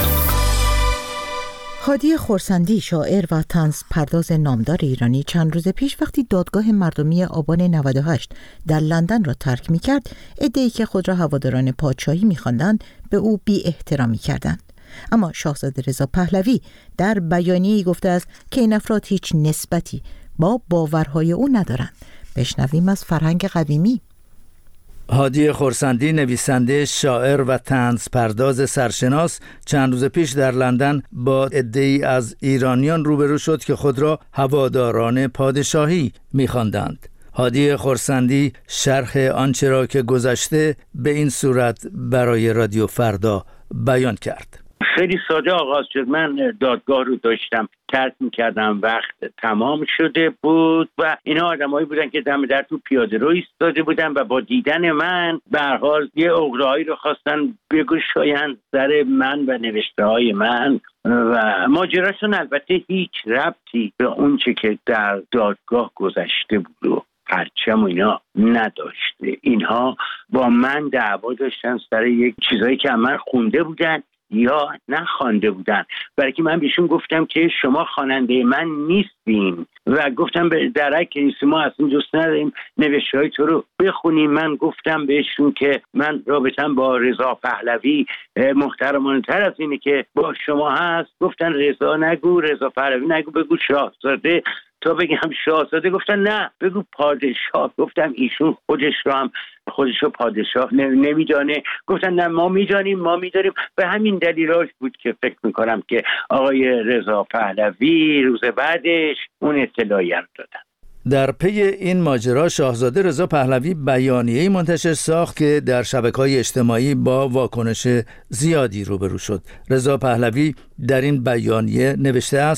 هادی خرسندی، شاعر و طنز پرداز نامدار ایرانی، چند روز پیش وقتی دادگاه مردمی آبان 98 در لندن را ترک می‌کرد، عده‌ای که خود را هواداران پادشاهی می‌خواندند به او بی‌احترامی کردند. اما شاهزاده رضا پهلوی در بیانیه‌ای گفته است که این افراد هیچ نسبتی با باورهای او ندارند. بشنویم از فرهنگ قدیمی. هادی خرسندی، نویسنده، شاعر و طنز پرداز سرشناس، چند روز پیش در لندن با عده‌ای از ایرانیان روبرو شد که خود را هواداران پادشاهی می‌خواندند. هادی خرسندی شرح آنچه را که گذشته به این صورت برای رادیو فردا بیان کرد. خیلی ساده آغاز شد. من دادگاه رو داشتم ترک می‌کردم، وقت تمام شده بود و اینا آدمایی بودن که دم در تو پیاده رو ایستاده بودن و با دیدن من به هر حال یه عقده‌ای رو خواستن بگشایند سر من و نوشته‌های من و ماجراشون البته هیچ ربطی به اون چه که در دادگاه گذشته بود و پرچم و اینا نداشته. اینها با من دعوا داشتن سر یک چیزایی که من خونده بودن یا نخوانده بودن، برای که من بهشون گفتم که شما خواننده من نیستین و گفتم به درک ما اصلا دوست نداریم نوشته‌های تو رو بخونیم. من گفتم بهشون که من رابطم با رضا پهلوی محترمانه تر از اینه که با شما هست. گفتن رضا نگو، رضا پهلوی نگو، بگو شاهزاده. تا بگم شاهزاده گفتن نه بگو پادشاه. گفتم ایشون خودش رو پادشاه نمیدانه. گفتن نه ما میدانیم، ما میداریم. به همین دلیلاش بود که فکر میکنم که آقای رضا پهلوی روز بعدش اون اطلاعیه رو دادن. در پی این ماجرا شاهزاده رضا پهلوی بیانیه‌ای منتشر ساخت که در شبکه‌های اجتماعی با واکنش زیادی روبرو شد. رضا پهلوی در این بیانیه نوشته است: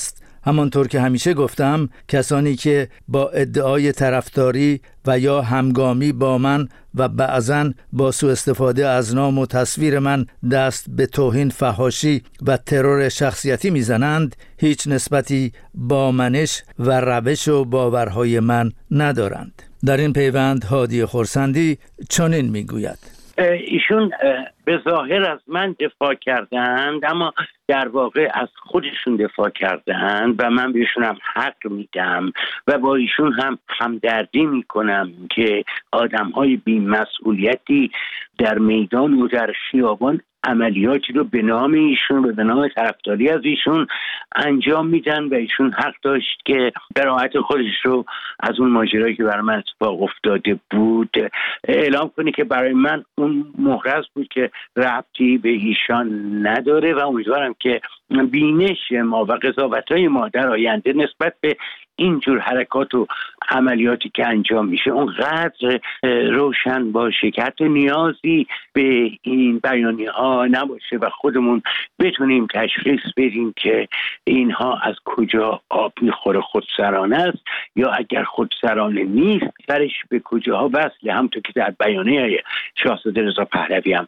همانطور که همیشه گفتم، کسانی که با ادعای طرفداری و یا همگامی با من و بعضاً با سوء استفاده از نام و تصویر من دست به توهین، فحاشی و ترور شخصیتی میزنند، هیچ نسبتی با منش و روش و باورهای من ندارند. در این پیوند هادی خرسندی چنین میگوید: ایشون به ظاهر از من دفاع کردند، اما در واقع از خودشون دفاع کردند و من بهشون هم حق میدم و با ایشون هم همدردی میکنم که آدم‌های بی‌مسئولیتی در میدان و در خیابان عملیاتی رو به نام ایشون و به نام طرفداری از ایشون انجام میدن و ایشون حق داشت که براحت خودش رو از اون ماجرایی که برای من اتفاق افتاده بود اعلام کنه که برای من اون محرز بود که ربطی به ایشان نداره و امیدوارم که بینش ما و قضاوت‌های ما در آینده نسبت به اینجور حرکات و عملیاتی که انجام میشه اونقدر روشن باشه که حتی نیازی به این بیانیه ها نباشه و خودمون بتونیم تشخیص بدیم که اینها از کجا آب میخوره، خودسرانه است یا اگر خودسرانه نیست سرش به کجاها وصله. همونطور که در بیانیه شاهزاده رضا پهلوی هم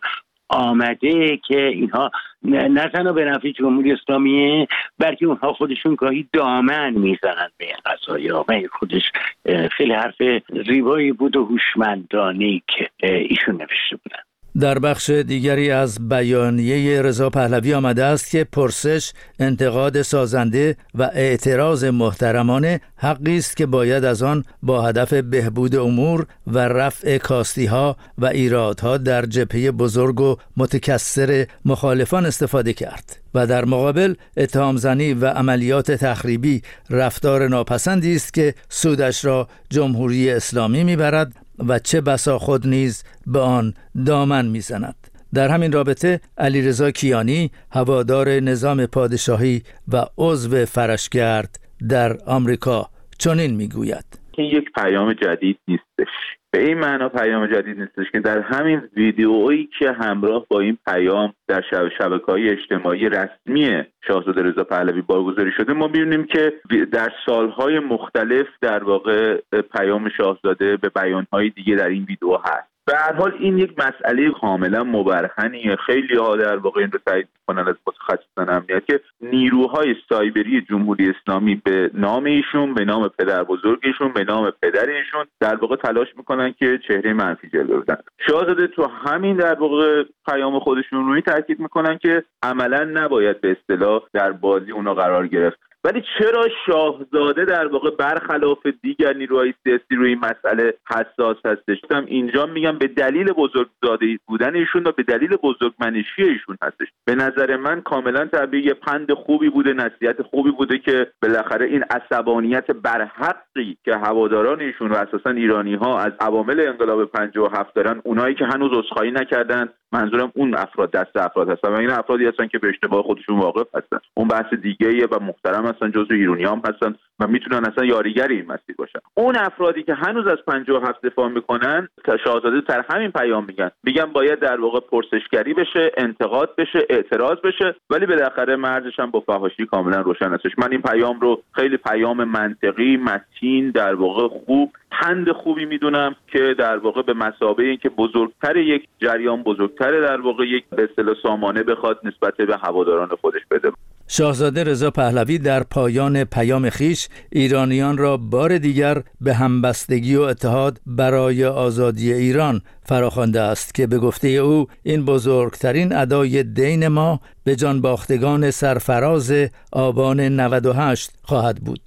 آمده که اینها نه تنها به نفع جمهوری اسلامیه بلکه اونها خودشون گاهی دامن میزنند به این قضایا و این خودش خیلی حرف زیبایی بود و هوشمندانه‌ای که ایشون نوشته بودن. در بخش دیگری از بیانیه رضا پهلوی آمده است که پرسش، انتقاد سازنده و اعتراض محترمانه حقی است که باید از آن با هدف بهبود امور و رفع کاستی‌ها و ایرادها در جبهه بزرگ و متکثر مخالفان استفاده کرد و در مقابل اتهام زنی و عملیات تخریبی رفتار ناپسندی است که سودش را جمهوری اسلامی میبرد و چه بسا خود نیز به آن دامن میزند. در همین رابطه علیرضا کیانی، هوادار نظام پادشاهی و عضو فرشگرد در آمریکا، چنین میگوید: این یک پیام جدید نیستش. به این معنا پیام جدید نیستش که در همین ویدیویی که همراه با این پیام در شبکه‌های اجتماعی رسمی شاهزاده رضا پهلوی بارگذاری شده، ما می‌بینیم که در سالهای مختلف در واقع پیام شاهزاده به بیان‌های دیگه در این ویدیو هست. به هر حال این یک مسئله کاملا مبرهنیه. خیلی ها در واقع این رو تایید می‌کنن از متخصصان امنیت که نیروهای سایبری جمهوری اسلامی به نام ایشون، به نام پدر بزرگشون، به نام پدر ایشون در واقع تلاش میکنن که چهره منفی جلوه بدن. شاهزاده تو همین در واقع پیام خودشون روی تاکید میکنن که عملا نباید به اصطلاح در بازی اونا قرار گرفت. ولی چرا شاهزاده در واقع برخلاف دیگر نیروهای سیاسی روی این مسئله حساس هستش؟ اینجا میگم به دلیل بزرگزاده بودن ایشون و به دلیل بزرگمنشی ایشون هستش. به نظر من کاملا طبیعی، پند خوبی بوده، نصیحت خوبی بوده که بالاخره این عصبانیت برحقی که هواداران ایشون و اساسا ایرانی ها از عوامل انقلاب 57 دارن، اونایی که هنوز عذرخواهی نکردن، منظورم اون افراد، دست افراد هستن و این افرادی هستن که به اشتباه خودشون واقف هستن. اون بحث دیگه‌ایه و محترم هستن، جزو ایرانیام هستن و میتونن اصلا یاریگر این مسیر باشن. اون افرادی که هنوز از 57 دفاع میکنن، شاهزاده در همین پیام میگن باید در واقع پرسشگری بشه، انتقاد بشه، اعتراض بشه، ولی بالاخره مرزش هم با فحاشی کاملا روشن هستش. من این پیام رو خیلی پیام منطقی، متین، در واقع خوب، پند خوبی میدونم که در واقع به مثابه این که بزرگتر یک جریان، بزرگتر در واقع یک به اصطلاح سامانه بخواد نسبت به هواداران خودش بده. شاهزاده رضا پهلوی در پایان پیام خیش ایرانیان را بار دیگر به همبستگی و اتحاد برای آزادی ایران فراخوانده است که به گفته او این بزرگترین ادای دین ما به جان باختگان سرفراز آبان 98 خواهد بود.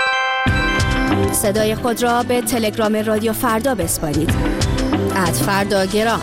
صدای خود را به تلگرام رادیو فردا بسپارید. @فرداگرام.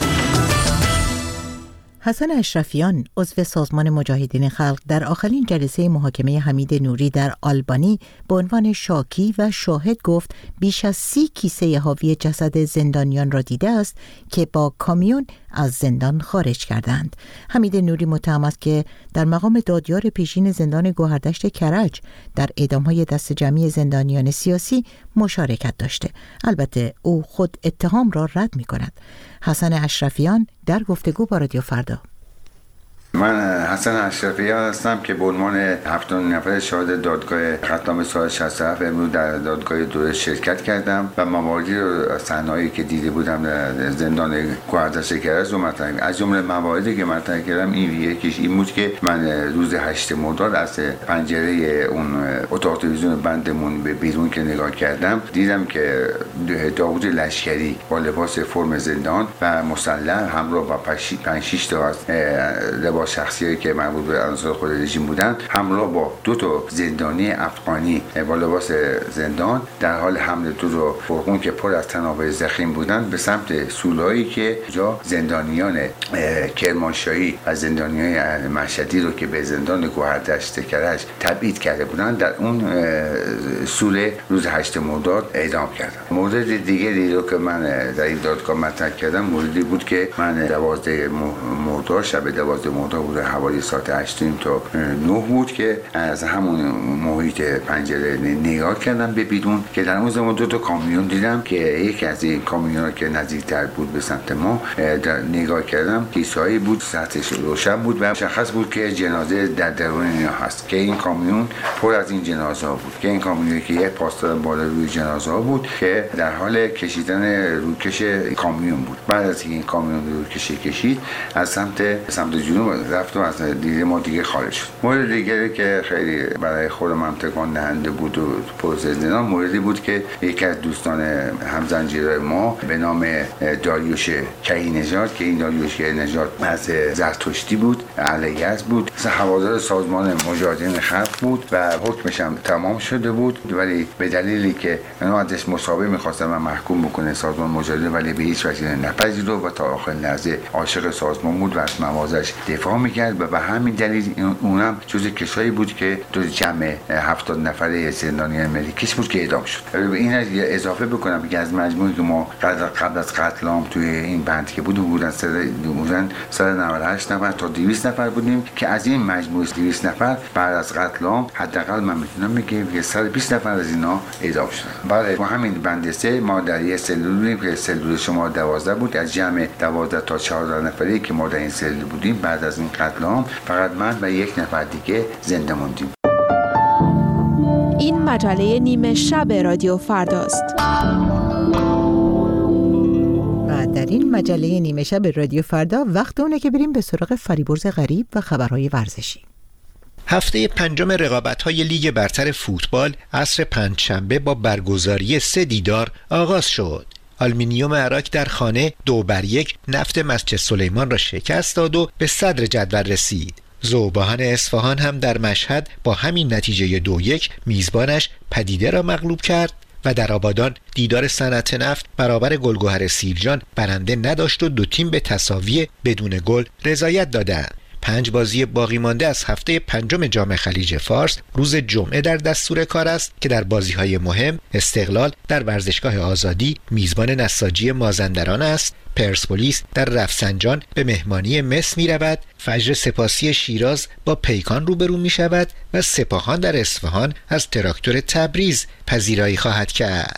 حسن اشرفیان، عضو سازمان مجاهدین خلق، در آخرین جلسه محاکمه حمید نوری در آلبانی به عنوان شاکی و شاهد گفت بیش از 30 کیسه حاوی جسد زندانیان را دیده است که با کامیون از زندان خارج کردند. حمید نوری متهم است که در مقام دادیار پیشین زندان گوهردشت کرج در اعدام‌های دست جمعی زندانیان سیاسی مشارکت داشته. البته او خود اتهام را رد می‌کند. حسن اشرفیان در گفتگو با رادیو فردا: من حسن اشرفیان هستم که به عنوان 7 نفر شاهد دادگاه قتل سال 67 امروز در دادگاه دوره شرکت کردم و مواردی رو صحنه‌ای که دیده بودم در زندان گوهردش کرج رو مطرح کردم. از جمله مواردی که مطرح کردم یکیش این بود که من روز 8 مرداد از پنجره اون اتاق تلویزیون بندمون به بیرون که نگاه کردم دیدم که داوود لشکری با لباس فرم زندان و مسلح همراه با 5-6 تا از لباس شخصی که مربوط به عناصر خود رژیم بودند همراه با 2 تا زندانی افغانی با لباس زندان در حال حمل 2 تا فرقون که پر از تنابه زخیم بودند به سمت سولایی که جا زندانیان کرمانشاهی و زندانیان اهل مشهدی رو که به زندان گوهردشت کرج تبعید کرده بودند در اون سوله روز 8 مرداد اعدام کردم. مورد دیگری رو که من در این دادگاه مطرح کردم موردی بود که من 12 مرداد شب 12 مرداد بود حوالی ساعت 8 تا 9 بود که از همون محیط پنجره نگاه کردم به بیرون که در اون زمان 2 تا کامیون دیدم که یکی از این کامیون‌ها که نزدیکتر بود به سمت ما نگاه کردم کیسه‌ای بود سطحش روشن بود و مشخص بود که جنازه در درون اینا هست که این کامیون پر از این جنازه ها بود که این کامیونی که یک پاسدار بالا روی جنازه ها بود که در حال کشیدن روکش کامیون بود. بعد از این کامیون روکش کشید از سمت جنوب رفت و از دید ما دیگه خارج شد. مورد دیگری که خیلی برای خودم هم تکان دهنده بود و پروسه زندان موردی بود که یکی از دوستان همزنجیرهای ما به نام داریوش کی‌نژاد که این داریوش کی‌نژاد از زرتشتی بود اهل یزد بود هوادار سازمان مجاهدین خلق بود و حکمش هم تمام شده بود ولی به دلیلی که اونا ازش مسابقه می‌خواستن و محکوم بکنه سازمان مجاهدین ولی به هیچ وجه نپذیرفت و تا آخر لحظه عاشق سازمان بود و از موازش دفاع می‌کرد و به همین دلیل اونم جزو کسایی بود که تو جمع 70 نفره زندانیان ملیکیش بود که اعدام شد. این اضافه بکنم که از مجموعی که ما قبل از قتل عام توی این بند که بودن 198 نفر تا 200 نفر بودیم که از این مجموعه 200 نفر بعد از قتل عام حداقل من میتونم بگم که 120 نفر از اینا اعدام شدن. برای همین بند 3 ما در یک سلول که سلول شما 12 بود از جمع 12 تا 14 نفری که ما در این سلول بودیم بعد از این قتل عام فقط من و یک نفر دیگه زنده موندیم. این مجله نیمه شب رادیو فرداست. و در این مجله نیمه شب رادیو فردا وقت اونه که بریم به سراغ فریبرز غریب و خبرهای ورزشی. هفته 5 رقابت‌های لیگ برتر فوتبال عصر پنجشنبه با برگزاری 3 دیدار آغاز شد. آلومینیوم عراق در خانه 2-1 نفت مسجد سلیمان را شکست داد و به صدر جدول رسید. ذوباهن اصفهان هم در مشهد با همین نتیجه 2-1 میزبانش پدیده را مغلوب کرد و در آبادان دیدار صنعت نفت برابر گلگهر سیرجان برنده نداشت و 2 تیم به تساوی بدون گل رضایت دادند. 5 بازی باقی مانده از هفته 5 جام خلیج فارس روز جمعه در دستور کار است که در بازی‌های مهم استقلال در ورزشگاه آزادی میزبان نساجی مازندران است، پرسپولیس در رفسنجان به مهمانی مس می رود، فجر سپاسی شیراز با پیکان روبرو می شود و سپاهان در اصفهان از تراکتور تبریز پذیرایی خواهد کرد.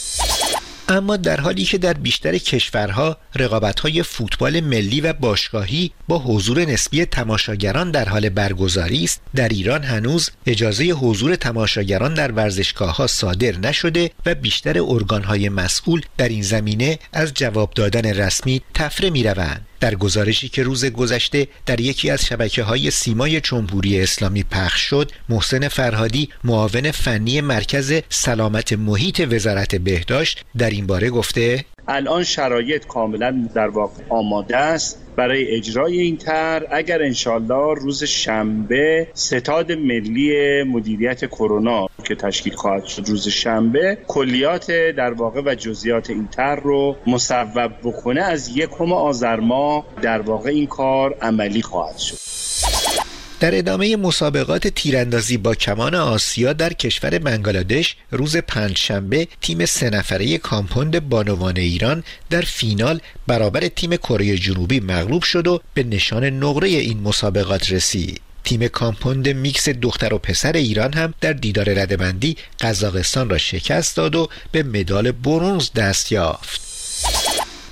اما در حالی که در بیشتر کشورها رقابت‌های فوتبال ملی و باشگاهی با حضور نسبی تماشاگران در حال برگزاری است، در ایران هنوز اجازه حضور تماشاگران در ورزشگاه‌ها صادر نشده و بیشتر ارگان‌های مسئول در این زمینه از جواب دادن رسمی تفره می‌روند. در گزارشی که روز گذشته در یکی از شبکه‌های سیمای جمهوری اسلامی پخش شد، محسن فرهادی معاون فنی مرکز سلامت محیط وزارت بهداشت در این باره گفته الان شرایط کاملا در واقع آماده است برای اجرای این طرح. اگر انشالله روز شنبه ستاد ملی مدیریت کرونا که تشکیل خواهد شد روز شنبه کلیات در واقع و جزئیات این طرح رو مصوب بکنه، از 1 آذر ماه در واقع این کار عملی خواهد شد. در ادامه مسابقات تیراندازی با کمان آسیا در کشور بنگلادش روز پنجشنبه تیم 3 نفره کامپوند بانوان ایران در فینال برابر تیم کره جنوبی مغلوب شد و به نشان نقره این مسابقات رسید. تیم کامپوند میکس دختر و پسر ایران هم در دیدار رده‌بندی قزاقستان را شکست داد و به مدال برنز دست یافت.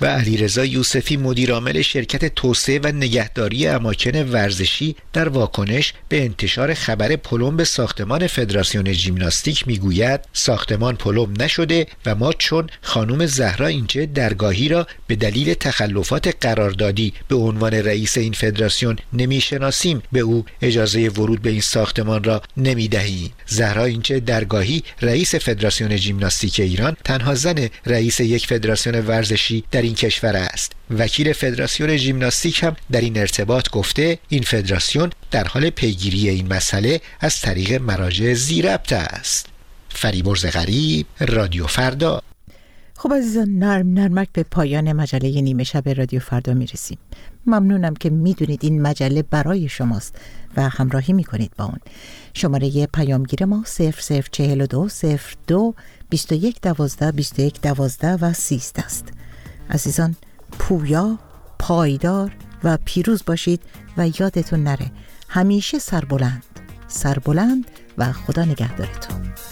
و علیرضا یوسفی مدیر عامل شرکت توسعه و نگهداری اماکن ورزشی در واکنش به انتشار خبر پلمب ساختمان فدراسیون ژیمناستیک میگوید ساختمان پلمب نشده و ما چون خانم زهرا اینچه درگاهی را به دلیل تخلفات قراردادی به عنوان رئیس این فدراسیون نمیشناسیم به او اجازه ورود به این ساختمان را نمیدهیم. زهرا اینچه درگاهی رئیس فدراسیون ژیمناستیک ایران تنها زن رئیس یک فدراسیون ورزشی در این کشور است. وکیل فدراسیون ژیمناستیک هم در این ارتباط گفته این فدراسیون در حال پیگیری این مسئله از طریق مراجع ذی‌ربط است. فریبرز غریب، رادیو فردا. خب عزیزان، نرمک به پایان مجله نیمه شب رادیو فردا میرسیم. ممنونم که میدونید این مجله برای شماست و همراهی میکنید با اون. شماره پیامگیر ما 0042 02 21 12 21 12 و 13 است. عزیزان، پویا، پایدار و پیروز باشید و یادتون نره همیشه سربلند و خدا نگهدارتون.